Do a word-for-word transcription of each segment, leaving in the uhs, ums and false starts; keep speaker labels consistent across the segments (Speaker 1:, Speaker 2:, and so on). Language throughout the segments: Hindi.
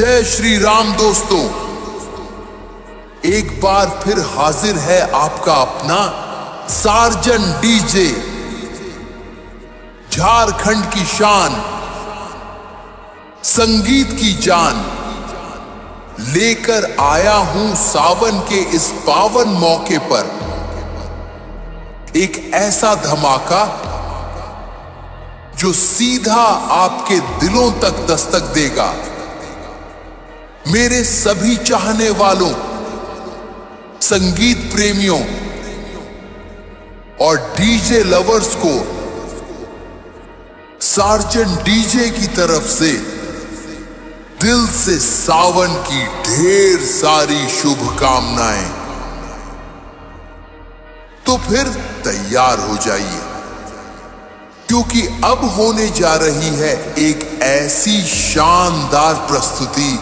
Speaker 1: जय श्री राम दोस्तों, एक बार फिर हाजिर है आपका अपना सार्जन डीजे। झारखंड की शान, संगीत की जान लेकर आया हूं सावन के इस पावन मौके पर एक ऐसा धमाका जो सीधा आपके दिलों तक दस्तक देगा। मेरे सभी चाहने वालों, संगीत प्रेमियों और डीजे लवर्स को सार्जन डीजे की तरफ से दिल से सावन की ढेर सारी शुभकामनाएं। तो फिर तैयार हो जाइए, क्योंकि अब होने जा रही है एक ऐसी शानदार प्रस्तुति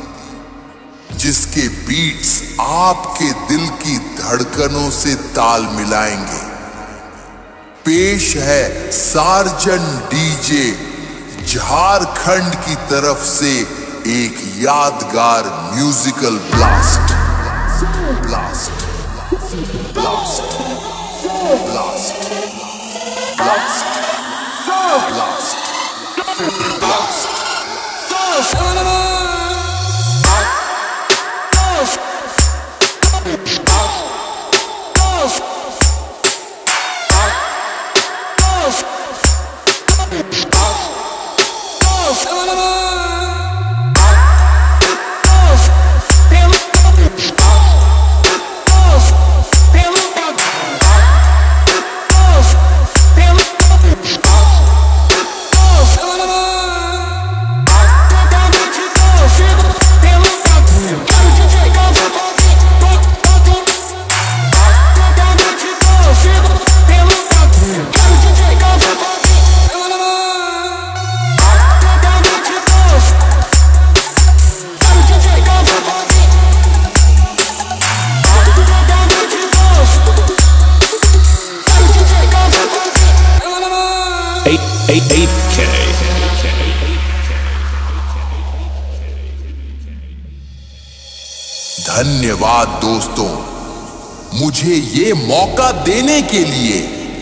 Speaker 1: जिसके बीट्स आपके दिल की धड़कनों से ताल मिलाएंगे। पेश है सार्जन डीजे झारखंड की तरफ से एक यादगार musical blast blast blast blast blast blast blast धन्यवाद दोस्तों, मुझे ये मौका देने के लिए।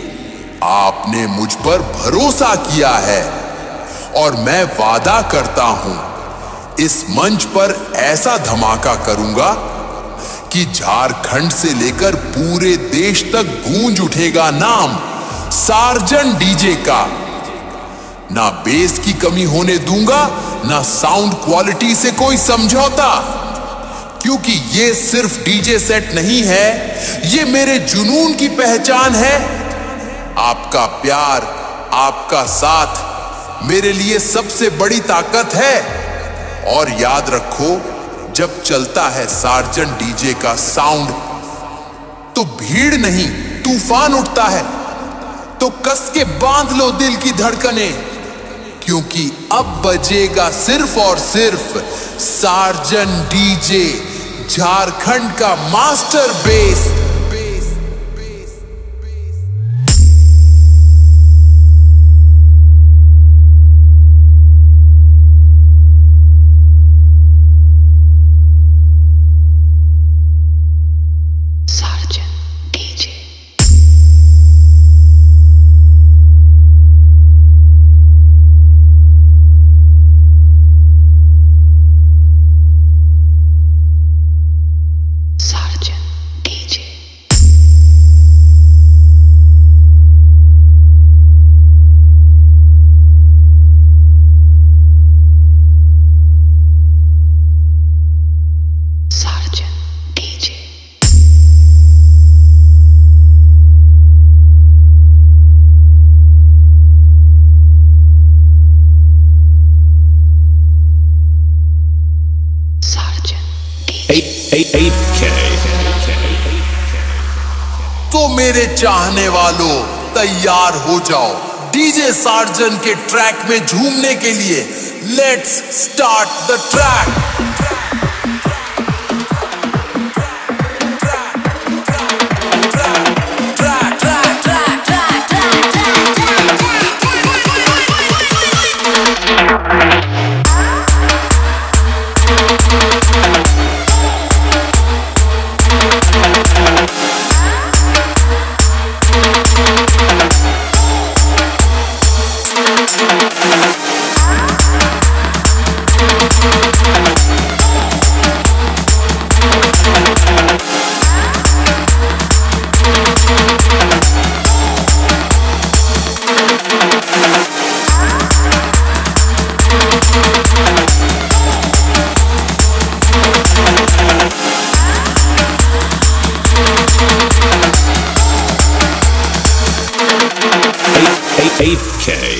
Speaker 1: आपने मुझ पर भरोसा किया है और मैं वादा करता हूं इस मंच पर ऐसा धमाका करूंगा कि झारखंड से लेकर पूरे देश तक गूंज उठेगा नाम सार्जन डीजे का। ना बेस की कमी होने दूंगा, ना साउंड क्वालिटी से कोई समझौता, क्योंकि ये सिर्फ डीजे सेट नहीं है, ये मेरे जुनून की पहचान है। आपका प्यार, आपका साथ मेरे लिए सबसे बड़ी ताकत है। और याद रखो, जब चलता है सार्जन डीजे का साउंड तो भीड़ नहीं तूफान उठता है। तो कस के बांध लो दिल की धड़कनें, क्योंकि अब बजेगा सिर्फ और सिर्फ सार्जन डीजे झारखंड का मास्टर बेस। तो मेरे चाहने वालों, तैयार हो जाओ डीजे सार्जन के ट्रैक में झूमने के लिए। Let's start the track.
Speaker 2: eight K.